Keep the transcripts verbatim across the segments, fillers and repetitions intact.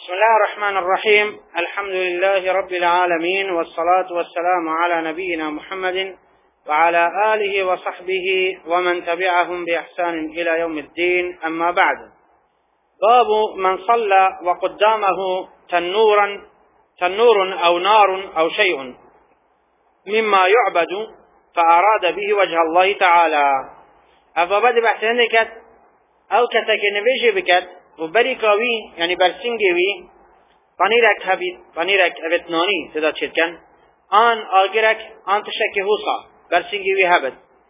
بسم الله الرحمن الرحيم. الحمد لله رب العالمين، والصلاة والسلام على نبينا محمد وعلى آله وصحبه ومن تبعهم بإحسان إلى يوم الدين. أما بعد، باب من صلى وقدامه تنورا تنور أو نار أو شيء مما يعبد فأراد به وجه الله تعالى. أفبد بحثنك أو كتك نبيجي بكت وبريكاوي يعني برسنجوي بانيرك هبيت بانيرك أبتناني تدا تشتكن آن آجرك آن تشكي هوصا برسنجوي هبت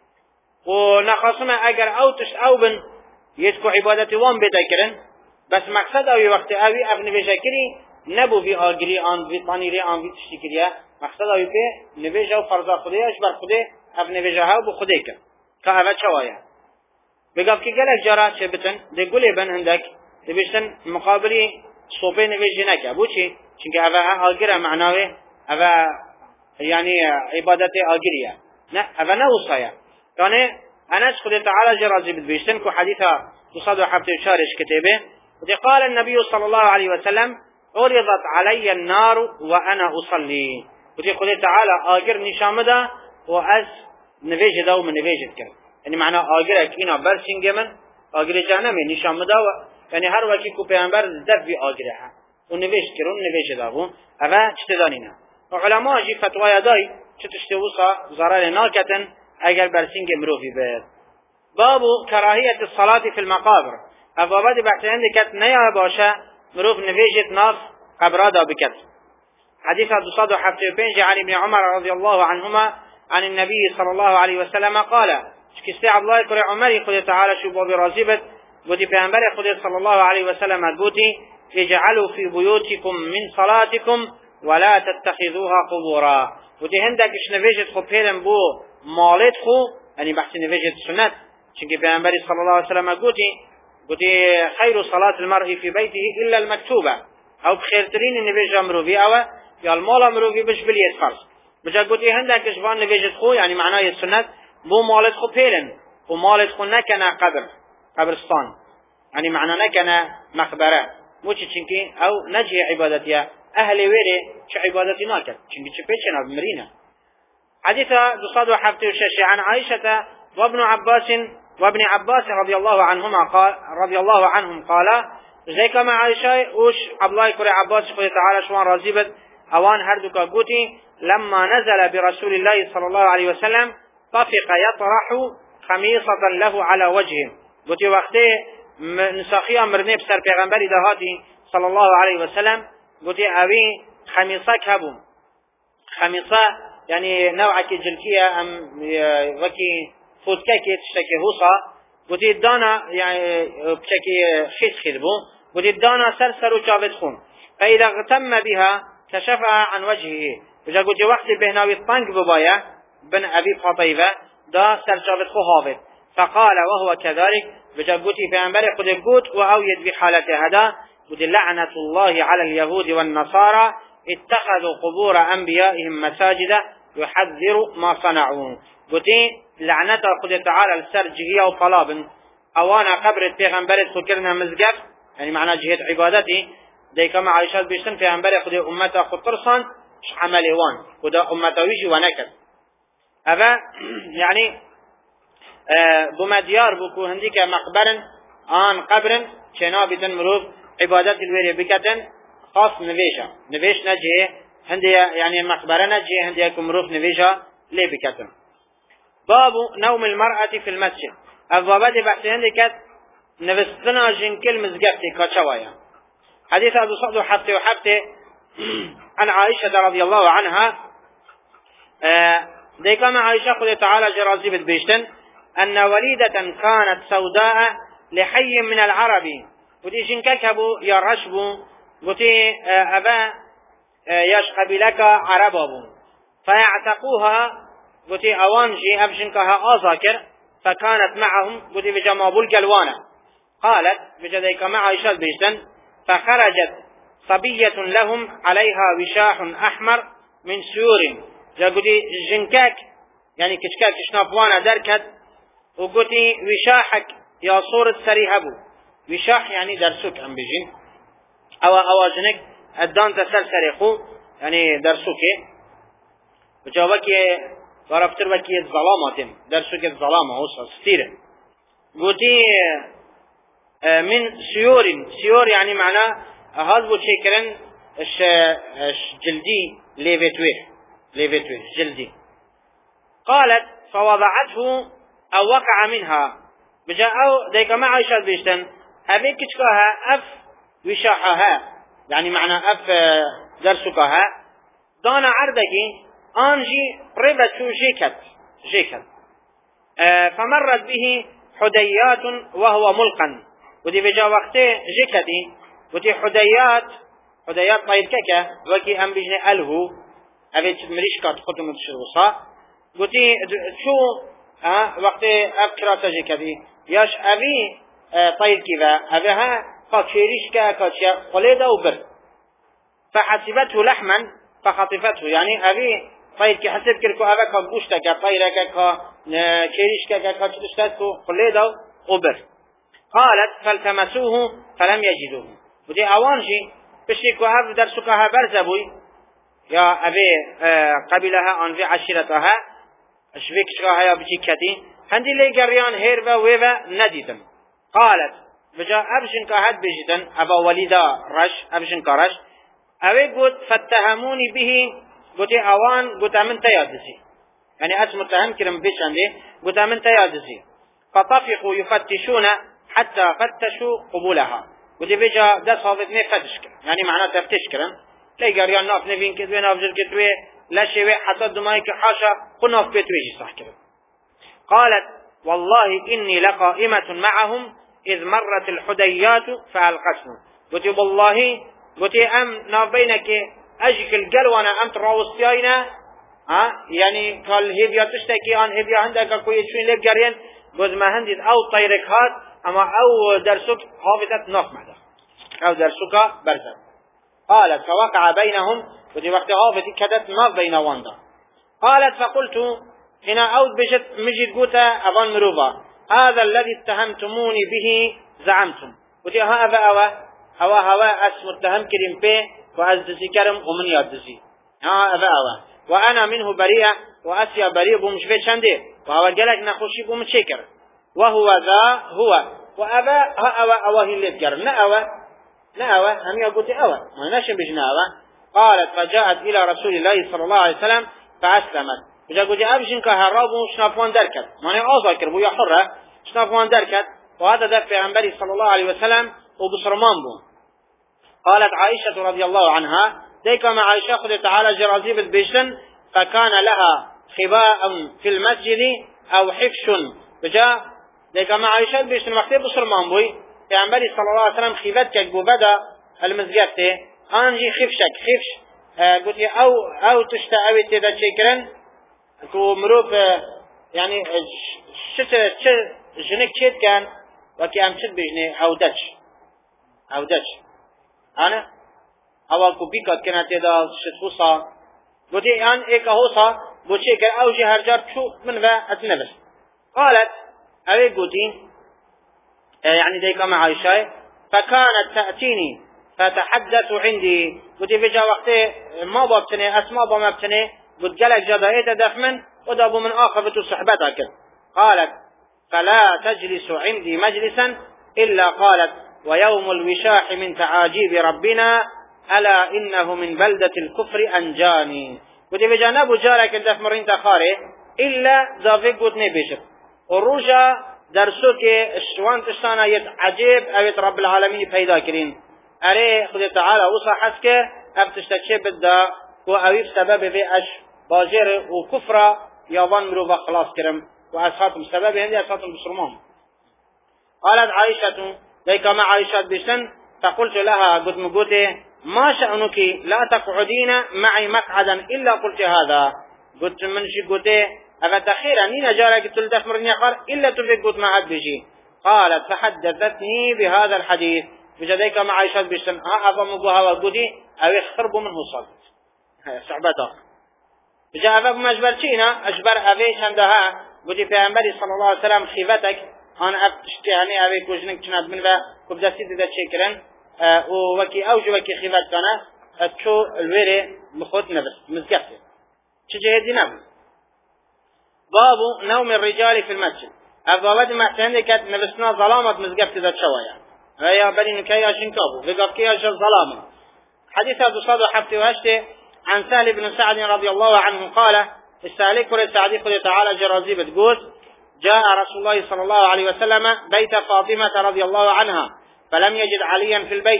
ونخاصم أجر أو تش أو بن يتكو عبادة وان بتكرن بس مقصد أوي وقت أوي أبن بشكري نبو في آجري آن في بانيري آن في تشتكريا مقصد أوي في نبيجه وفرضا خديه أشبر خديه أبن بجها وبخديك كأبد شوايا بقف كي قالك جرا شبتن دي قولي بن عندك تبيشتن مقابلي صوبين نبيجينك أبو شي چونك أفا آجرة معناوه أفا يعني عبادتي آجرية نا أفا نوصايا يعني أنس خد تعالى جرازي بتبيشتن كو حديثة تصاد وحبت شارش كتابه ودي قال النبي صلى الله عليه وسلم عرضت علي النار وأنا أصلي ودي خد تعالى آجر نشامده وأز نبيج داو من نبيجت كر يعني معنى آجرك إنا برسنگ من آجر جهنم نشامده يعني هر وقتی کو پیامبر دب بی آگره و نوشت کرد نوشت داغون اما چه دانینا علماء جی فتوای دای چه تشتوسا ضرر ناکتن اگر برسینگ مروفی بید. باب کراهیت الصلاة في المقابر. افوابد بحثیان دکت نیا باشه مروف نوشت ناف قبرادا بکت. حديث دوصد وحفت وبنج عن ابن عمر رضي الله عنهما عن النبي صلى الله عليه وسلم قال شكستي عبد الله كري عمر قل تعالى شو باب رازبت قلت پیامبر خدا صلی الله علیه و سلم گویی اجعلوا في بيوتكم من صلاتكم ولا تتخذوها قبورا. قلت هندکش نویجت خو پیرم بو مالت خو یعنی بحث نویجت سنت چونکه پیامبر صلی الله علیه و سلم گویی گویی خیر صلاة المرء في بيته الا المكتوبه او خیرترین نویج امروی او یا المال امروی بش بلیت فرض بجا گویی هندکش وان نویجت خو یعنی معنای سنت بو مالت خو پیرن و مالت خو نکنه قبر قبرستان يعني معنى نكنا مقبرة موش چنكي او نجي عبادتها اهل ويري شو عبادتي ناكت چنكي چپيچنا بمرينا. حديثة دوصاد وحفتي وشاشي عن عائشة وابن عباس وابن عباس رضي الله عنهما قال رضي الله عنهم قال زي كما عائشة وش عبد كري عباس قال تعالى شوان رازبت اوان هردوكا قوتي لما نزل برسول الله صلى الله عليه وسلم طفق يطرح خميصة له على وجهه قوتي وقته نساخی امرنه بسر پیغمبری دهاتی صلی الله علیه و سلم گوتی اوی خمیصه کبوم خمیصه یعنی نوع کی جلکیه ام وکی فوتکه کی تشتکی حوصا گوتی دانا یعنی بشکی خیس خیر بو گوتی دانا سر سر و چاوت خون فاذا اغتم بها كشفها عن وجهه وجا گوتی وقتی بهناوی طنگ ببایه بن ابي قطيبه دا سر چاوت خو هاوت فقال وهو كذلك بجابوتي في أنبار قد يقول وأويد بحالة هذا قد لعنة الله على اليهود والنصارى اتخذوا قبور أنبيائهم مساجد يحذر ما صنعون قلتي لعنة قد تعالى السر جهية وطلاب أوانا قبر التغنبار تذكرنا مزقف يعني معنى جهة عبادتي دي كما عائشة بيشتن في أنبار قد أمتا قد ترصان عمل وان قد أمتا ويجي ونكد هذا يعني بما ديار بكو هنديك مقبرن آن قبرن چنا بيتن مروف عبادت الويري بكتن خاص نويشا نويش نجيه هندي يعني مقبرة نجيه هندي مروف نويشا ليه بكتن. باب نوم المرأة في المسجد. أبوابات بحثي هنديك نفستنا جنكل مزقفتي كشوايا. حديث أبو صعد وحفتي وحفتي عن عائشة رضي الله عنها دي كما عائشة قل تعالى جرازي بتبيشتن أن وليدة كانت سوداء لحي من العرب ودي جنككبو يرشبو ودي أبا يشقب لك عربابو فيعتقوها ودي أوانجي أبجنكها آذاكر فكانت معهم ودي بجمابو الجلوانة قالت بجديك مع عائشة بيشتن فخرجت صبية لهم عليها وشاح أحمر من سيور جا ودي جنكك يعني كشكاك شنافوانا دركت وقلتي وشاحك يا صورة سريهبو وشاح يعني درسك أم بجين او اواجنك الدان تسلسل خو يعني درسوكي وجاوكي ورفتر وكي الظلامات درسوكي الظلامة هو ستيرة قوتي من سيور سيور يعني معناه هذا بوشيكرن اش جلدي ليفتويه ليفتويه جلدي. قالت فوضعته او وقع منها بجاء او ديك ما عايشة بيشتن ابيك كشكاها اف وشاحها يعني معنى اف درسكها دانا عردكي انجي ربت شو جيكت جيكت اه فمرت به حديات وهو ملقن ودي بجا وقته جيكتي ودي حديات حديات طيب ككه وكي ام بجني الهو ابي مريشكات خدمه الشروصا ودي شو ها وقته افكرات جيكتي ياش ابي اه طيب كذا ابيها كاشيريشكا كاشيا قليدا وبر فحسبته لحما فخطفته يعني ابي طيب كي حسب كركو ابا كبوشتا كطيرك كاشيريشكا كاشتستو قليدا وبر. قالت فالتمسوه فلم يجدوه ودي اوانجي بشيكو هاف درسكها برزبوي يا ابي اه قبلها انفي عشيرتها اشبيك شراها يا بجيكتي هندي لي قريان هيربا ويبا نديدم. قالت بجا ابشن كهد بجدن ابا وليدا رش ابشن كرش ابي قلت فاتهموني به قلت اوان قلت من تيادسي يعني اسم متهم كرم بيش عندي قلت من تيادسي فطفقوا يفتشون حتى فتشوا قبولها ودي بيجا ده صادتني فتشكر يعني معناه تفتشكرن لي قريان ناف نفين كدوي نافجر كدوي لا شيء حتى دمائك حاشا قلنا في بيت ويجي صح كده. قالت والله إني لقائمة معهم إذ مرت الحديات فألقتهم قلت والله قلت أم ناف بينك أجيك القلوانة أم تراوستينا ها يعني قال هيبيا تشتكي عن هيبيا عندك كويس شوين لك قريان قلت ما هندد أو طيرك هات أما أو درسك حافظت ناف معها أو درسك برزت. قالت فوقع بينهم ودي وقت غافتي كدت ناف بين واندا. قالت فقلت هنا أود بجت مجد قوتا أظن مروبا هذا الذي اتهمتموني به زعمتم ودي هذا أوا أوا هوا اسم اتهم كريم بي وأزدسي كرم ومن يدسي هذا أوا وأنا منه بريئة وأسيا بريء بمش في شندي وهو قالك نخشي بمشكر وهو ذا هو وأبا ها أوا أوا هي اللي تقرم لا أوا لا أوا هم يقولي أوا ما نشم بجنا أوا. قالت فجاءت إلى رسول الله صلى الله عليه وسلم فأسلمت بجا قلت أبشن كهرابو شنافوان دركت ماني آذاكر بو يا حرة شنافوان دركت وهذا دفع عنبري صلى الله عليه وسلم وبصرمان بو. قالت عائشة رضي الله عنها ديك مع عائشة قد تعالى جرازيب بيشن فكان لها خباء في المسجد أو حفش بجا ديك مع عائشة بيشن وقتي بصرمان بوي في عنبري صلى الله عليه وسلم خيبتك ببدا المزقفته أنجي خفشك خفش آه قلت أو أو تشتأوي تدا شكرا كو مروف آه يعني شت شت جنك شت كان وكي أم شت بجني أو دش أو دش أنا أول كو بيكات كنا تدا شت خوصا قلت أن إيك هوصا بشكل أو جهر جار شو من ذا أتنبس. قالت أبي قلتي آه يعني ذيك مع عائشة فكانت تأتيني فتحدث عندي قلت بجا وقتي ما بابتني اسماء ما بابتني قلت قالك جدائت دفمن ودابو من آخر بتو صحبتك. قالت فلا تجلس عندي مجلسا إلا قالت ويوم الوشاح من تعاجيب ربنا ألا إنه من بلدة الكفر أنجاني قلت بجا نبو جارك الدفمرين تخاري إلا دافق قلت نبيشت الرجا درسوك الشوان تشتانا يتعجيب أبيت رب العالمين فيدا كرين أري خد تعالى وصا حسك أبتشتكشي بدا وأويب سبب في أش باجر وكفرة يظن مروفا خلاص كرم وأسخاتهم سبب هندي أسخاتهم بسرمهم. قالت عائشة ليك ما عائشة بسن فقلت لها قد مقوتي ما شأنك لا تقعدين معي مقعدا إلا قلت هذا قلت منشي قوتي أفتخيرا نين جارك تلدف مرني أخر إلا تلدف قوت ما عد بجي. قالت فحدثتني بهذا الحديث بجديك مع عائشة بسن ها أبا مقوها وقودي أو يخربوا منه صلت صعبته بجاء أبا مجبرتينا أجبر أبيش عندها قودي في أمبري صلى الله عليه وسلم خيفتك أنا أبتشتي عني أبي كوجنك جناد من ذا كبدا سيدي ذا شكرا ووكي أوج وكي خفت كان تشو الويري بخوت نفس مزقفته شجهدي نبو باب نوم الرجال في المسجد أفضل ما عندك نفسنا ظلامة مزقفته ذات شوايا هيا بني نكيا شنكابو وقف كيا شر ظلامة حديث أبو صاد وحفتي وهشته عن سهل بن سعد رضي الله عنه قال استهلك لسعدي قل تعالى جرازي بتقول جاء رسول الله صلى الله عليه وسلم بيت فاطمة رضي الله عنها فلم يجد عليا في البيت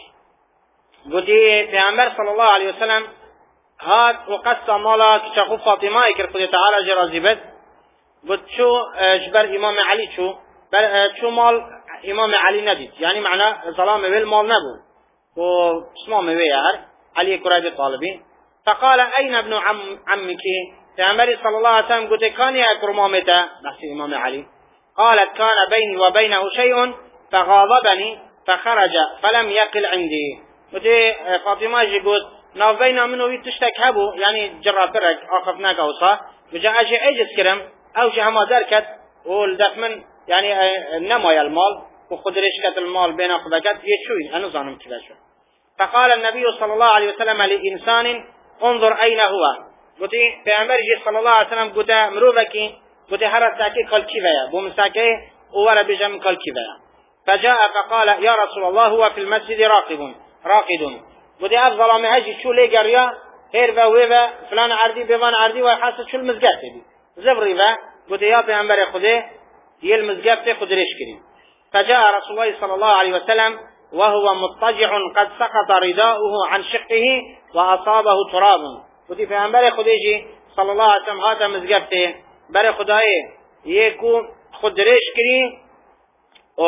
قلت في عمر صلى الله عليه وسلم هاد وقصة مالا كتاخو فاطمة يكر قل تعالى جرازي بت قلت شو جبر إمام علي شو شو مال إمام علي نديد يعني معنى ظلام بالمال نبو واسمام ويهر علي كرابي طالبين فقال أين ابن عم عمك فعمر صلى الله عليه وسلم قلت كان يأكل مامته نحسي إمام علي قالت كان بيني وبينه شيء فغاضبني فخرج فلم يقل عندي قلت فاطمة جي قلت ناف بينا منه يتشتك هبو يعني جرى فرق آخفناك أوصا وجاء أجي أجس كرم أو جي هما ذركت والدف من يعني نمايا المال وخدرشكت المال بين أخذكت يشوين أنا ظانم كذا. فقال النبي صلى الله عليه وسلم لإنسان انظر أين هو قلت في أمرجي صلى الله عليه وسلم قلت مروبكي قلت هرساكي قال كذا بومساكي ولا بجم قال كذا فجاء فقال يا رسول الله هو في المسجد راقب راقد قلت أفضل ما هجي شو لي قريا هيرفا ويفا فلان عردي بفان عردي وحاسد شو المزقات دي زبري فا قلت يا في أمر خذيه هي المزقات خذ ريش كريم فجاء رسول الله صلى الله عليه وسلم وهو مضطجع قد سقط رداؤه عن شقه وأصابه تراب قلت في أمر خذيجي صلى الله عليه وسلم هذا مزقته بر خدای یکو خود ریش کری و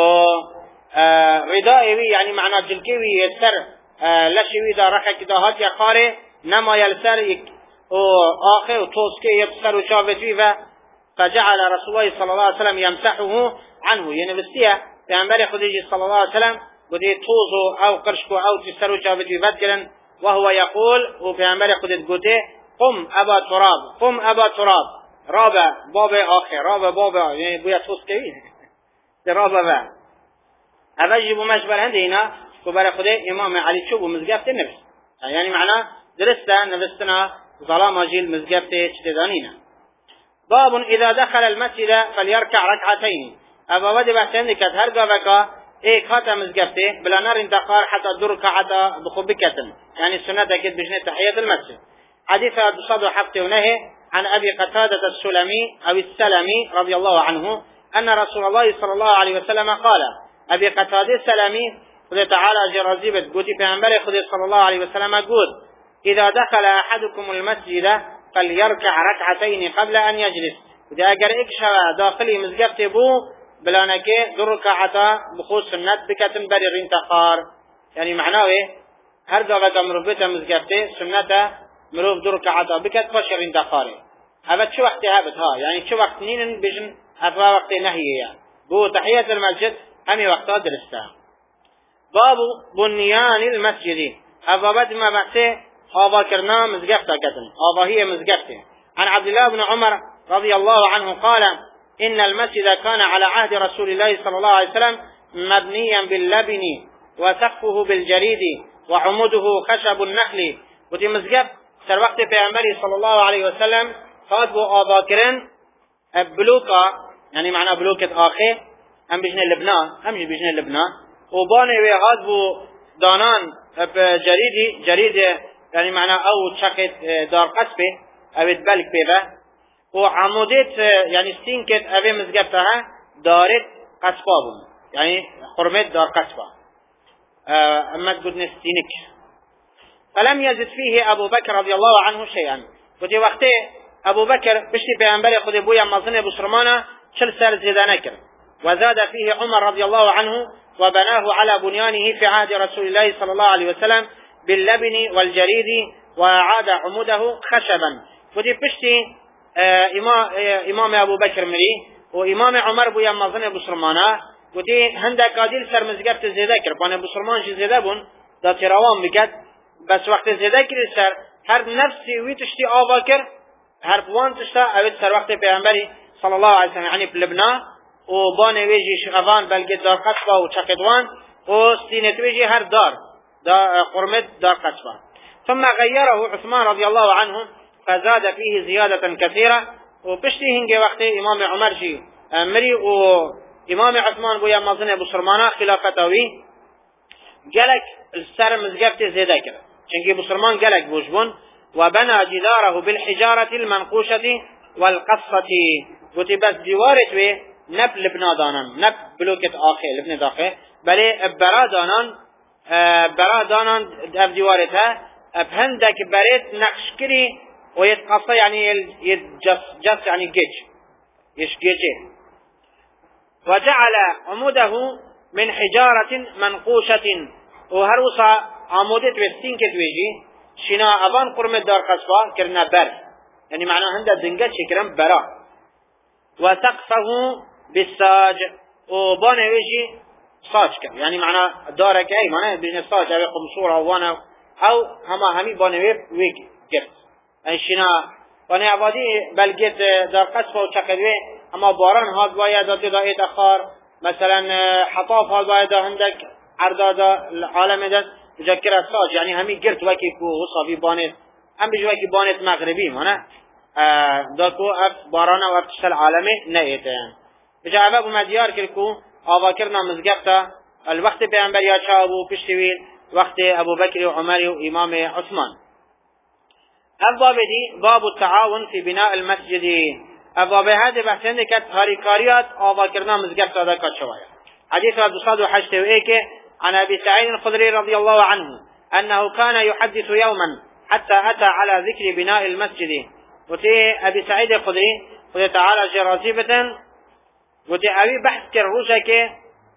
ردای وی یعنی معنا جلکی وی سر لشی وی دا رخ کداهات یا خاره نما یل سر یک و آخر و توسکه یک سر و چاوت وی و فجعل رسول الله صلی الله علیه وسلم یمسحه عنه یعنی بستیه پیامبر خدیجی صلی الله علیه وسلم بدی توزو او قرشکو او سر و چاوت وی بدکرن وهو يقول وبيعمل خدت قوته قم أبا تراب قم أبا تراب رابع بابا آخر رابع بابا يعني بويا توس كوي رابع با هذا يجيبو مشبه هندينا كبار خده إمام علي شو بمزقفت النفس يعني معناه درسته نفسنا ظلام جيل مزقفت شتدانينا باب إذا دخل المسجد فليركع ركعتين أبا ودي بحثين لكت هرقا بكا إيه خاتم مزقفته بلا نار انتقار حتى درك حتى بخبكة يعني السنة كد بجنة تحية المسجد حديث صدر حفظه ونهي عن أبي قتادة السلمي أو السلمي رضي الله عنه أن رسول الله صلى الله عليه وسلم قال أبي قتادة السلمي قد تعالى جرازيبت قوتي في أنبري خذي صلى الله عليه وسلم قول إذا دخل أحدكم المسجد فليركع ركعتين قبل أن يجلس إذا أجر إكشف داخلي مزقفت بو بلانك درك عطا بخوص النت بكتن بري رنتقار يعني معناه إيه هرقا بقى مروبتا مزقفت سنته مروف درك عطا بكت فشر رنتقاري هذا شو وقت هابت ها يعني شو وقت نين بجن أفضل وقت نهي يعني بو تحية المسجد همي وقتها درستها باب بنيان المسجد أفضل ما بحثه آبا كرنا مزقفتا كتن آبا هي مزقفته عن عبد الله بن عمر رضي الله عنه قال إن المسجد كان على عهد رسول الله صلى الله عليه وسلم مبنيا باللبن وسقفه بالجريد وعموده خشب النخل وتي مزقف سر وقت پیغمبر صلى الله عليه وسلم قاد بو آبا كرن بلوكا يعني معنى بلوكة آخر هم بجنه لبنان هم بجنه لبنان وبانه ويهاد بو دانان جريدي جريد يعني معنى او شقت دار قصبه او بلك بيبه وعمودات يعني سينكت اوه مزقفتها دارت قصبابون يعني حرمت دار قصبا اما تقول نستينك فلم يزد فيه ابو بكر رضي الله عنه شيئا وفي وقته ابو بكر بشتي بيعنبالي خذ ابويا مظنه بسرمانه شل سال زيدانكر وزاد فيه عمر رضي الله عنه وبناه على بنيانه في عهد رسول الله صلى الله عليه وسلم باللبن والجريد وعاد عموده خشبا وفي بشتي آه إمام, آه إمام أبو بكر مري وإمام عمر بو يمازن بسرمانه ودي هندك قاديل سر مزقفت زيده كر بان بسرمان شي زيده بون دا تراوان بكت بس وقت زيده كر سر هر نفسي وي تشتي آوا كر هر بوان تشتا اوید سر وقت پیغمبری صلى الله عليه وسلم يعني بلبنا وبان ويجي شغفان بلقيت دار قصبه وشقدوان و سینتویجی هر دار دا قرمت دار قصبه. ثم غيره عثمان رضي الله عنه فزاد فيه زيادة كثيرة. وبشتي هنجي وقت امام عمر جي امري و امام عثمان بويا مازن ابو سلمان خلافتوي جلك السر مزقفت زيادة كده چنكي ابو سلمان جلك بوجبون وبنى جداره بالحجارة المنقوشة والقصة. قلت بس ديوارت وي نب لبنا دانان نب بلوكت آخر لبنا داخل بلي برا دانان برا دانان اف ديوارتها بهندك بريت نقش كري ويتقصى يعني يتجس جس يعني جيج يشجيجه. وجعل عموده من حجارة منقوشة وهروسا عمودت وستين كتويجي شنا أبان قرم الدار قصبة كرنا بر يعني معناه هندا دنجت شكرا برا. وسقفه بالساج وبانه ويجي ساج كر يعني معناه دارك أي معناه بين الساج أو قمصورة وانا أو هما همي بانه ويج كر يعني شنا وانا عبادي بلقيت دار قصبة وشكدوه اما باران هاد باید داده دا اتخار مثلا حطاف هاد باید هندك عردادا العالم دست مجکر الساج يعني همي گرت وكي كو وصافي بانت هم بجو وكي بانت مغربي مانا داكو اف بارانا و افتشت العالم نئتين بجا عباب مديار كلكو آوا کرنا مزگفتا الوقت پیغمبر یا چابو پشتویل وقت ابو بكر و عمر و امام عثمان. الباب دي باب التعاون في بناء المسجد. الباب هذا بحثين كت هاريكاريات آوا کرنا مزگفتا دا کت شوایا. حديث دو صد و هشت و ایک عن ابي سعيد الخدري رضي الله عنه انه كان يحدث يوما حتى اتى على ذكر بناء المسجد. وتي ابي سعيد الخدري قد تعالى جرازيبة قلت أبي بحث كروجك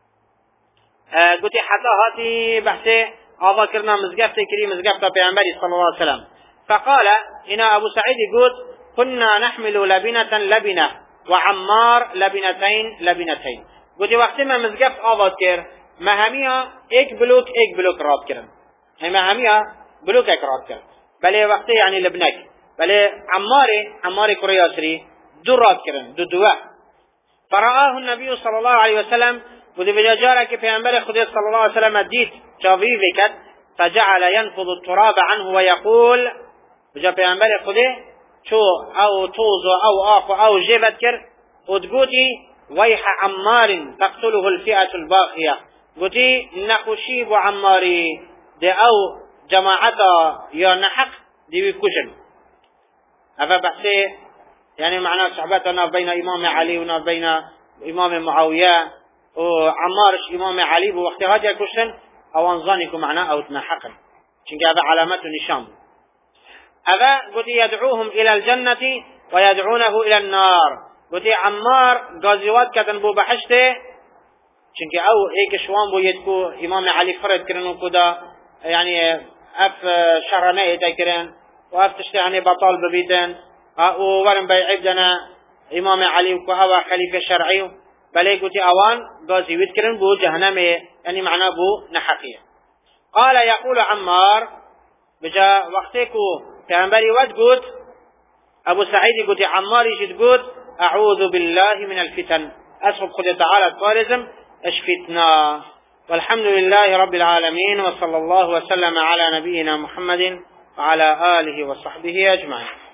قلت حتى هاتي بحثي هذا كرنا مزقفت كري مزقفت بيعنبري صلى الله عليه وسلم. فقال إن أبو سعيد قلت كنا نحمل لبنة لبنة وعمار لبنتين لبنتين. قلت وقت ما مزقفت هذا كر مهمية ايك بلوك ايك بلوك راب كرن هي مهمية بلوك ايك راب كرن بل وقت يعني لبنك بل عماري عماري كرياسري دو راب كرن دو دواء. فرآه النبي صلى الله عليه وسلم وذي بجاجارك في أنبال خدير صلى الله عليه وسلم ديت شافيفكت فجعل ينفض التراب عنه ويقول بجا في أنبال خدير شو أو توزو أو آخو أو جيبت كر وتقولي ويح عمار تقتله الفئة الباقية قلتي نخشيب عماري دي أو جماعة يا نحق دي بكجن أفا بحثي يعني معناه صحبتنا بين إمام علي ونا بين إمام معاوية وعمارش إمام علي بوقت هذا كشن أو أنظانكم معناه أو تنحقا شنك هذا علامة نشام. أذا قلت يدعوهم إلى الجنة ويدعونه إلى النار. قلت عمار غازيوات كتن بو بحشته شنك أو إيك شوان بو يدكو إمام علي فرد كرنو كدا يعني أف شرنه يتكرن وأف تشتعني بطال ببيتن وورن بيعبدنا إمام علي وكهوا خليفة شرعي بل قلت أوان غازي ويتكرن بو جهنم يعني معناه بو نحقية. قال يقول عمار بجا وقتكو كأنبري ود قلت أبو سعيد قلت عمار يجد قلت أعوذ بالله من الفتن أسخب خذ تعالى الطارزم اشفتنا. والحمد لله رب العالمين وصلى الله وسلم على نبينا محمد وعلى آله وصحبه أجمعين.